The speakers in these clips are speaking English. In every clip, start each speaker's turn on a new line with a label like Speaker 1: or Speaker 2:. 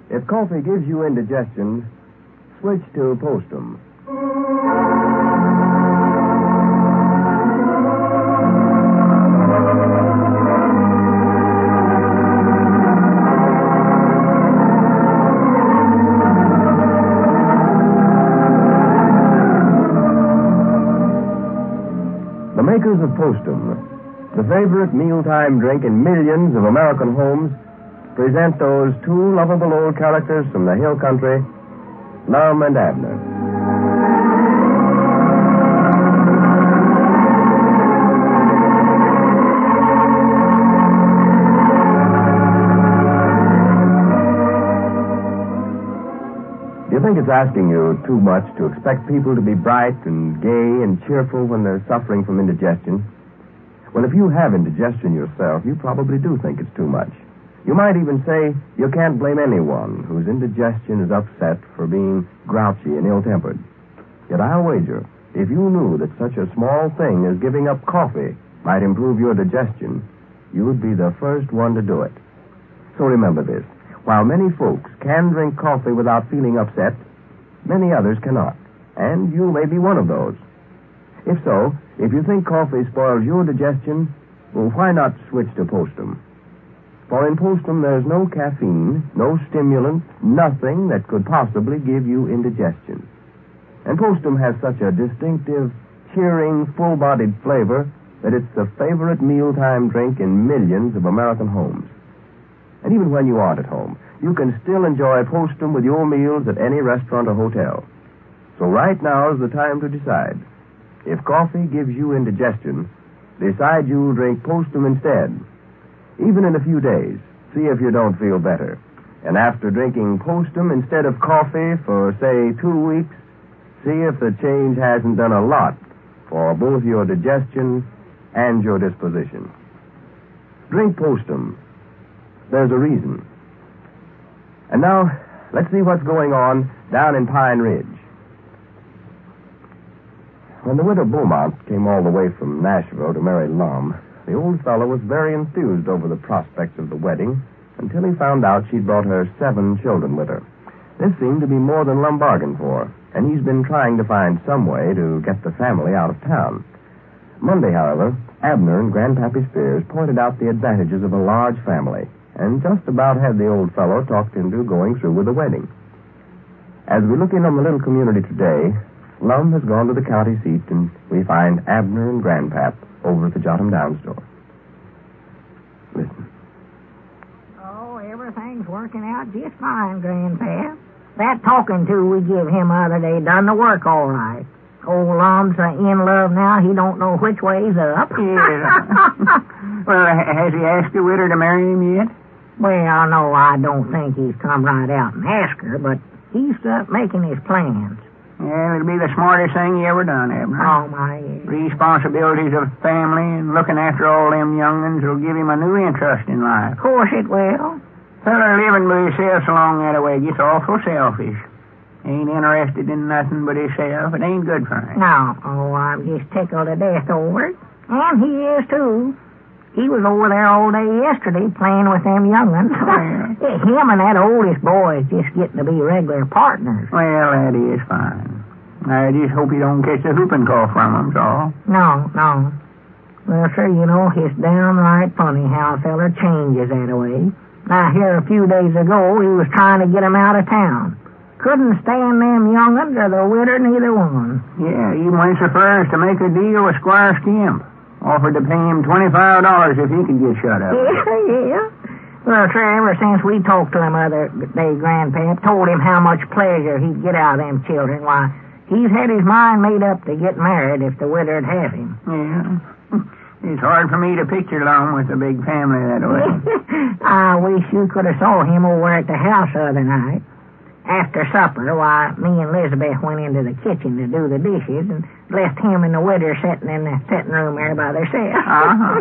Speaker 1: If coffee gives you indigestion, switch to Postum. The makers of Postum, the favorite mealtime drink in millions of American homes, present those two lovable old characters from the hill country, Lum and Abner. Do you think it's asking you too much to expect people to be bright and gay and cheerful when they're suffering from indigestion? Well, if you have indigestion yourself, you probably do think it's too much. You might even say you can't blame anyone whose indigestion is upset for being grouchy and ill-tempered. Yet I'll wager, if you knew that such a small thing as giving up coffee might improve your digestion, you would be the first one to do it. So remember this. While many folks can drink coffee without feeling upset, many others cannot. And you may be one of those. If so, if you think coffee spoils your digestion, well, why not switch to Postum? For in Postum, there's no caffeine, no stimulant, nothing that could possibly give you indigestion. And Postum has such a distinctive, cheering, full-bodied flavor that it's the favorite mealtime drink in millions of American homes. And even when you aren't at home, you can still enjoy Postum with your meals at any restaurant or hotel. So right now is the time to decide. If coffee gives you indigestion, decide you'll drink Postum instead. Even in a few days, see if you don't feel better. And after drinking Postum instead of coffee for, say, 2 weeks, see if the change hasn't done a lot for both your digestion and your disposition. Drink Postum. There's a reason. And now, let's see what's going on down in Pine Ridge. When the widow Beaumont came all the way from Nashville to marry Lum, the old fellow was very enthused over the prospects of the wedding until he found out she'd brought her 7 children with her. This seemed to be more than Lum bargained for, and he's been trying to find some way to get the family out of town. Monday, however, Abner and Grandpappy Spears pointed out the advantages of a large family, and just about had the old fellow talked into going through with the wedding. As we look in on the little community today, Lum has gone to the county seat, and we find Abner and Grandpap over at the Jot 'em Down store. Listen.
Speaker 2: Oh, everything's working out just fine, Grandpap. That talking to we give him the other day done the work all right. Old Lum's in love now. He don't know which way's up.
Speaker 3: Yeah. Well, has he asked the widow to marry him yet?
Speaker 2: Well, no, I don't think he's come right out and asked her, but he's making his plans.
Speaker 3: Yeah, it'll be the smartest thing he ever done, Abner.
Speaker 2: Oh, my.
Speaker 3: Responsibilities of family and looking after all them young'uns will give him a new interest in life.
Speaker 2: Of course it will.
Speaker 3: Feller living by himself so long that way gets awful selfish. Ain't interested in nothing but himself. It ain't good for him.
Speaker 2: No. Oh, I'm just tickled to death over it. And he is, too. He was over there all day yesterday playing with them young'uns.
Speaker 3: Well,
Speaker 2: him and that oldest boy is just getting to be regular partners.
Speaker 3: well, that is fine. I just hope he don't catch a whooping cough from him, so all.
Speaker 2: No. Well, sir, you know, it's downright funny how a feller changes that way. Now, here a few days ago, he was trying to get him out of town. Couldn't stand them young'uns or the widow, neither one.
Speaker 3: Yeah, he went so far as to make a deal with Squire Skimp. Offered to pay him $25 if he could get shut up.
Speaker 2: Yeah. Well, sir, ever since we talked to him other day, Grandpap, told him how much pleasure he'd get out of them children, why, he's had his mind made up to get married if the widow'd have him.
Speaker 3: Yeah. It's hard for me to picture Lum with a big family that way.
Speaker 2: I wish you could have saw him over at the house the other night. After supper, why, me and Elizabeth went into the kitchen to do the dishes and left him and the widow sitting in the sitting room there by themselves.
Speaker 3: Uh-huh.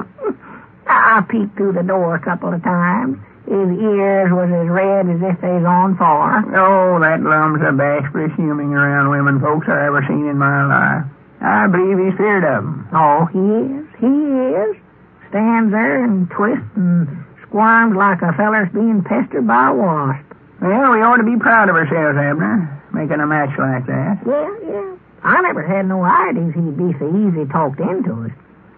Speaker 2: I peeked through the door a couple of times. His ears was as red as if they's on fire.
Speaker 3: Oh, that Lum's the bashfulest humming around women folks I ever seen in my life. I believe he's feared of them.
Speaker 2: Oh, he is. He is. Stands there and twists and squirms like a feller's being pestered by a wasp.
Speaker 3: Well, we ought to be proud of ourselves, Abner, making a match like that.
Speaker 2: Yeah. I never had no ideas he'd be so easy talked into it.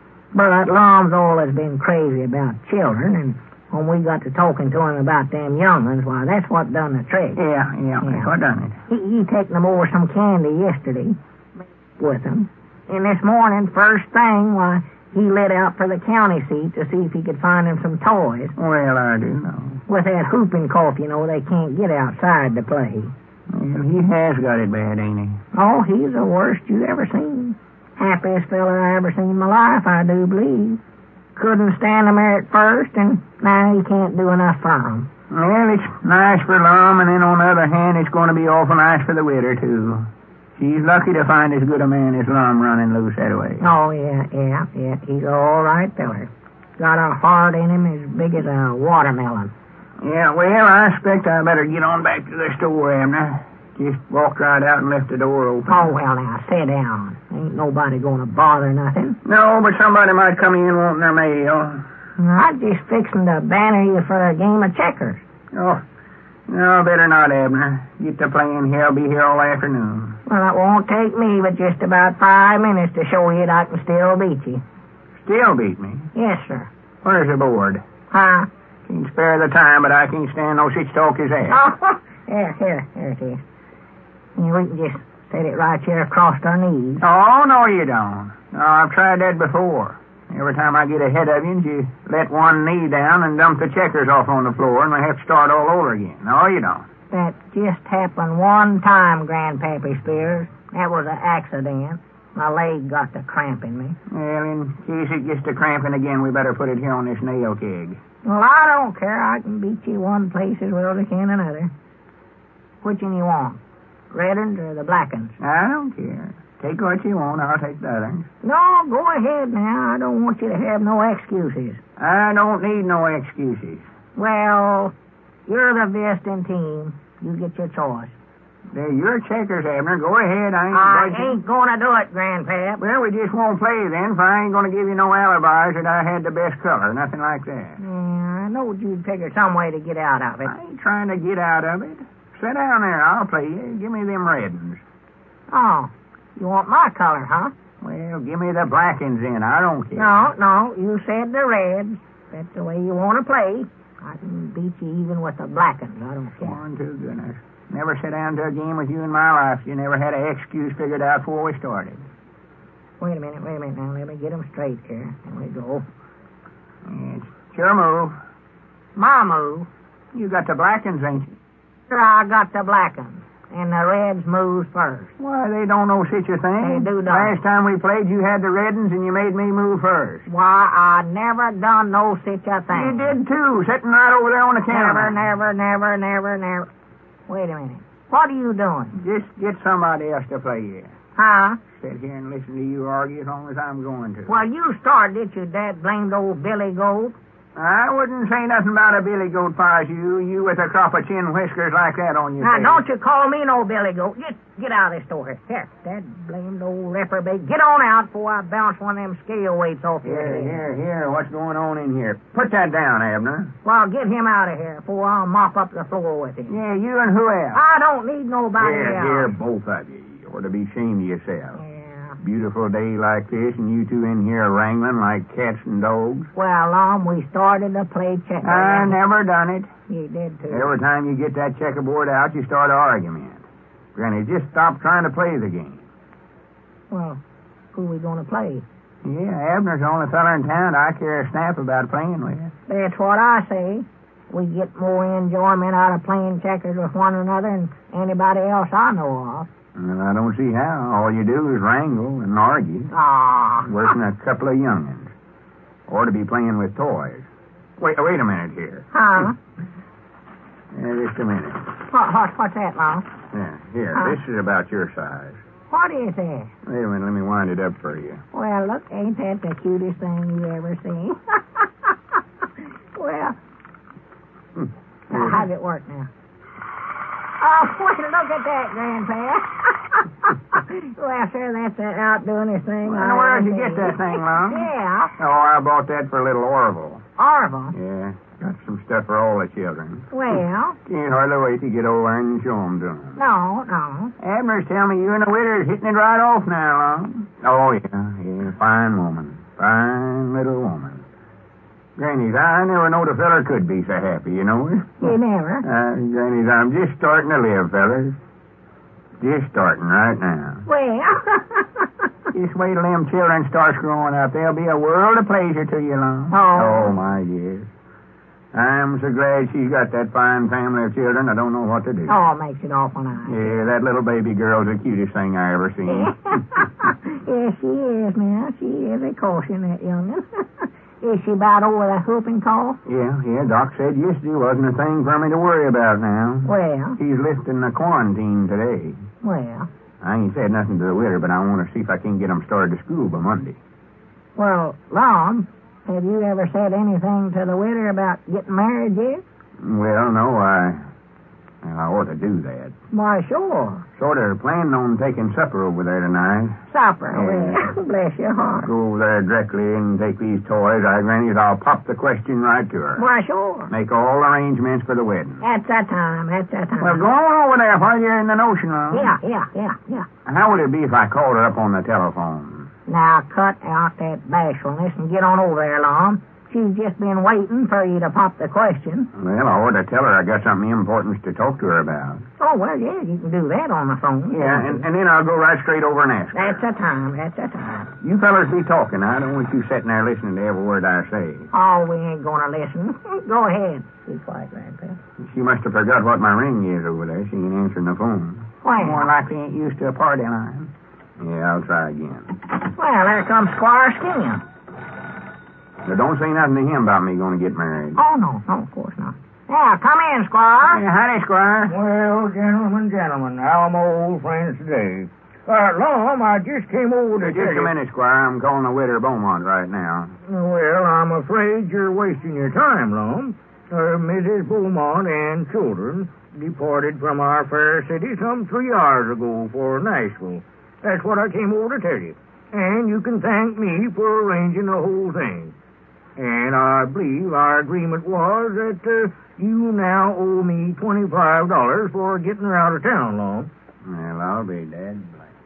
Speaker 2: But Lom's always been crazy about children, and when we got to talking to him about them young ones, why, that's what done the trick.
Speaker 3: Yeah, that's what done it.
Speaker 2: He taken them over some candy yesterday with him. And this morning, first thing, why, he lit out for the county seat to see if he could find him some toys.
Speaker 3: Well, I do know.
Speaker 2: With that whooping cough, they can't get outside to play.
Speaker 3: Well, he has got it bad, ain't he?
Speaker 2: Oh, he's the worst you ever seen. Happiest fella I ever seen in my life, I do believe. Couldn't stand him there at first, and now he can't do enough for him.
Speaker 3: Well, it's nice for Lum, and then on the other hand, it's going to be awful nice for the widow, too. She's lucky to find as good a man as Lum running loose that way.
Speaker 2: Oh, yeah. He's all right feller. Got a heart in him as big as a watermelon.
Speaker 3: Yeah, well, I expect I better get on back to the store, Abner. Just walked right out and left the door open.
Speaker 2: Oh, well, now, sit down. Ain't nobody going to bother nothing.
Speaker 3: No, but somebody might come in wanting their mail.
Speaker 2: I'm just fixing to banner you for a game of checkers.
Speaker 3: Oh, no, better not, Abner. Get to playing here. I'll be here all afternoon.
Speaker 2: Well, it won't take me but just about 5 minutes to show you that I can still beat you.
Speaker 3: Still beat me?
Speaker 2: Yes, sir.
Speaker 3: Where's the board?
Speaker 2: Huh?
Speaker 3: Can't spare the time, but I can't stand no such talk as that.
Speaker 2: Oh, here it is. Yeah, we can just set it right here across our knees.
Speaker 3: Oh, no, you don't. No, I've tried that before. Every time I get ahead of you let one knee down and dump the checkers off on the floor, and I have to start all over again. No, you don't.
Speaker 2: That just happened one time, Grandpappy Spears. That was an accident. My leg got to cramping me.
Speaker 3: Well, in case it gets to cramping again, we better put it here on this nail keg.
Speaker 2: Well, I don't care. I can beat you one place as well as I can another. Which one you want? Red uns or the black uns?
Speaker 3: I don't care. Take what you want. I'll take the others.
Speaker 2: No, go ahead now. I don't want you to have no excuses.
Speaker 3: I don't need no excuses.
Speaker 2: Well, you're the visiting team. You get your choice.
Speaker 3: They're your checkers, Abner. Go ahead.
Speaker 2: I ain't going to do it, Grandpap.
Speaker 3: Well, we just won't play then, for I ain't going to give you no alibis that I had the best color. Nothing like that.
Speaker 2: Yeah, I know you'd figure some way to get out of it.
Speaker 3: I ain't trying to get out of it. Sit down there. I'll play you. Give me them red uns.
Speaker 2: Oh, you want my color, huh?
Speaker 3: Well, give me the black uns in. I don't care.
Speaker 2: No, you said the reds. That's the way you want to play. I can beat you even with the black uns. I don't care.
Speaker 3: One, two, goodness. Never sat down to a game with you in my life. You never had an excuse figured out before we started.
Speaker 2: Wait a minute now. Let me get them straight here. There we go.
Speaker 3: It's your move.
Speaker 2: My move?
Speaker 3: You got the black uns, ain't you?
Speaker 2: Sure, I got the black uns. And the reds moves first.
Speaker 3: Why, they don't know such a thing.
Speaker 2: They do not.
Speaker 3: Last time we played, you had the red uns and you made me move first.
Speaker 2: Why, I never done no such a thing.
Speaker 3: You did, too, sitting right over there on the counter.
Speaker 2: Never. Wait a minute. What are you doing?
Speaker 3: Just get somebody else to play here.
Speaker 2: Huh?
Speaker 3: Sit here and listen to you argue as long as I'm going to.
Speaker 2: Well, you started it, you dad blamed old Billy Goat.
Speaker 3: I wouldn't say nothing about a billy goat if I was you with a crop of chin whiskers like that on your face.
Speaker 2: Now, don't you call me no Billy Goat. Get out of this store here. Here, that blamed old reprobate. Get on out before I bounce one of them scale weights off your head.
Speaker 3: Here. What's going on in here? Put that down, Abner.
Speaker 2: Well, get him out of here before I'll mop up the floor with him.
Speaker 3: Yeah, you and who else?
Speaker 2: I don't need nobody else.
Speaker 3: Here, both of you. You ought to be ashamed of yourself.
Speaker 2: Yeah.
Speaker 3: Beautiful day like this, and you two in here wrangling like cats and dogs.
Speaker 2: Well, we started to play checkers.
Speaker 3: I never done it.
Speaker 2: You did, too.
Speaker 3: Every time you get that checkerboard out, you start an argument. Granny, just stop trying to play the game.
Speaker 2: Well, who we going to play?
Speaker 3: Yeah, Abner's the only fella in town I care a snap about playing with.
Speaker 2: That's what I say. We get more enjoyment out of playing checkers with one another than anybody else I know of.
Speaker 3: Well, I don't see how. All you do is wrangle and argue. Worse than a couple of young'uns. Or to be playing with toys. Wait a minute here.
Speaker 2: Huh?
Speaker 3: Just a minute.
Speaker 2: What's that, Mom?
Speaker 3: Yeah, here.
Speaker 2: Huh?
Speaker 3: This is about your size.
Speaker 2: What is that?
Speaker 3: Wait a minute. Let me wind it up for you.
Speaker 2: Well, look, ain't that the cutest thing you ever seen? Well, how's it work now? Oh, well, look at that, Grandpa. Well, sir, that's outdoing this thing.
Speaker 3: Well, where'd you get that thing, Mom?
Speaker 2: Yeah.
Speaker 3: Oh, I bought that for a little Orville.
Speaker 2: Orville?
Speaker 3: Yeah. Got some stuff for all the children.
Speaker 2: Well?
Speaker 3: Can't hardly wait to get over and show 'em to 'em.
Speaker 2: No.
Speaker 3: Abner's telling me you and the widder's hitting it right off now, Lum. Oh, yeah, fine woman. Fine little woman. Granny's, I never knowed a feller could be so happy, you know.
Speaker 2: You never?
Speaker 3: Granny's, I'm just starting to live, fellas. Just starting right now.
Speaker 2: Well...
Speaker 3: Just wait till them children starts growing up. They'll be a world of pleasure to you, Lum.
Speaker 2: Oh,
Speaker 3: my, yes. I'm so glad she's got that fine family of children, I don't know what to do.
Speaker 2: Oh, it makes it awful nice.
Speaker 3: Yeah, that little baby girl's the cutest thing I ever seen.
Speaker 2: Yes, she is, now. She is, of course, in that young'un. Is she about over the whooping cough?
Speaker 3: Yeah, Doc said yesterday wasn't a thing for me to worry about now.
Speaker 2: Well?
Speaker 3: He's lifting the quarantine today.
Speaker 2: Well?
Speaker 3: I ain't said nothing to the widder, but I want to see if I can get 'em started to school by Monday.
Speaker 2: Well, Lum, have you ever said anything to the widder about getting married yet?
Speaker 3: Well, no, I ought to do that.
Speaker 2: Why, sure.
Speaker 3: Sort of planning on taking supper over there tonight.
Speaker 2: Supper?
Speaker 3: Yeah.
Speaker 2: Well, bless your heart.
Speaker 3: Go over there directly and take these toys. Granny, I'll pop the question right to her.
Speaker 2: Why, sure.
Speaker 3: Make all arrangements for the wedding.
Speaker 2: That's that time.
Speaker 3: Well, go on over there while you're in the notion room.
Speaker 2: Yeah.
Speaker 3: How would it be if I called her up on the telephone?
Speaker 2: Now, cut out that bashfulness and get on over there, Lum. She's just been waiting for you to pop the question.
Speaker 3: Well, I ought to tell her I got something important to talk to her about.
Speaker 2: Oh, well, yeah, you can do that on the phone.
Speaker 3: Yeah, and then I'll go right straight over and ask her.
Speaker 2: That's the time.
Speaker 3: You fellas be talking. I don't want you sitting there listening to every word I say.
Speaker 2: Oh, we ain't going to listen. Go ahead. Be quiet, Grandpa.
Speaker 3: She must have forgot what my ring is over there. She ain't answering the phone.
Speaker 2: Well,
Speaker 3: more likely ain't used to a party line. Yeah, I'll try again.
Speaker 2: Well, there comes Squire Skinner.
Speaker 3: Now, don't say nothing to him about me going to get married.
Speaker 2: Oh, no, of course not. Yeah, come in, Squire.
Speaker 3: Yeah, howdy, Squire.
Speaker 4: Well, gentlemen, how are my old friends today? Lum, I just came over to
Speaker 3: Just a minute, Squire. I'm calling the widder Beaumont right now.
Speaker 4: Well, I'm afraid you're wasting your time, Lum. Mrs. Beaumont and children departed from our fair city some 3 hours ago for Nashville. That's what I came over to tell you. And you can thank me for arranging the whole thing. And I believe our agreement was that you now owe me $25 for getting her out of town, Lum.
Speaker 3: Well, I'll be dead.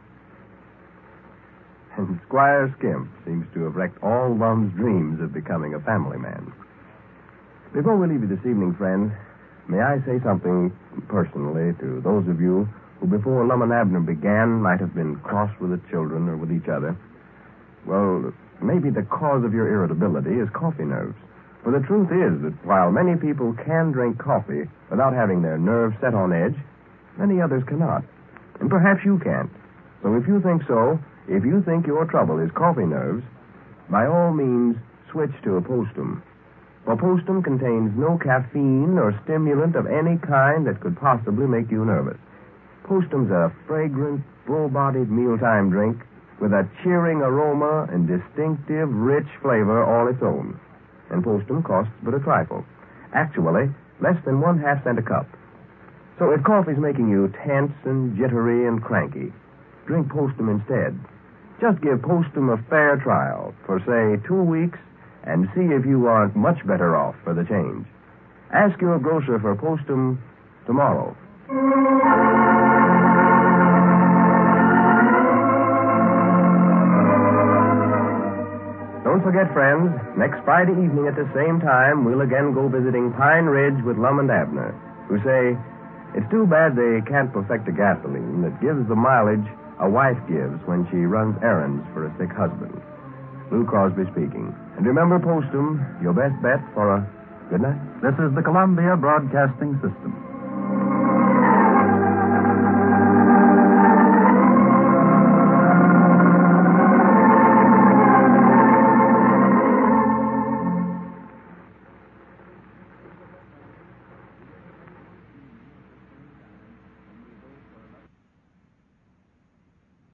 Speaker 1: And Squire Skimp seems to have wrecked all Lum's dreams of becoming a family man. Before we leave you this evening, friends, may I say something personally to those of you who before Lum and Abner began might have been cross with the children or with each other. Well, maybe the cause of your irritability is coffee nerves. For the truth is that while many people can drink coffee without having their nerves set on edge, many others cannot. And perhaps you can't. So if you think so, if you think your trouble is coffee nerves, by all means, switch to a Postum. For Postum contains no caffeine or stimulant of any kind that could possibly make you nervous. Postum's a fragrant, full-bodied mealtime drink with a cheering aroma and distinctive, rich flavor all its own. And Postum costs but a trifle. Actually, less than 1/2 cent a cup. So if coffee's making you tense and jittery and cranky, drink Postum instead. Just give Postum a fair trial for, say, 2 weeks and see if you aren't much better off for the change. Ask your grocer for Postum tomorrow. Don't forget, friends, next Friday evening at the same time, we'll again go visiting Pine Ridge with Lum and Abner, who say it's too bad they can't perfect a gasoline that gives the mileage a wife gives when she runs errands for a sick husband. Lou Crosby speaking. And remember, Postum, your best bet for a good night.
Speaker 5: This is the Columbia Broadcasting System.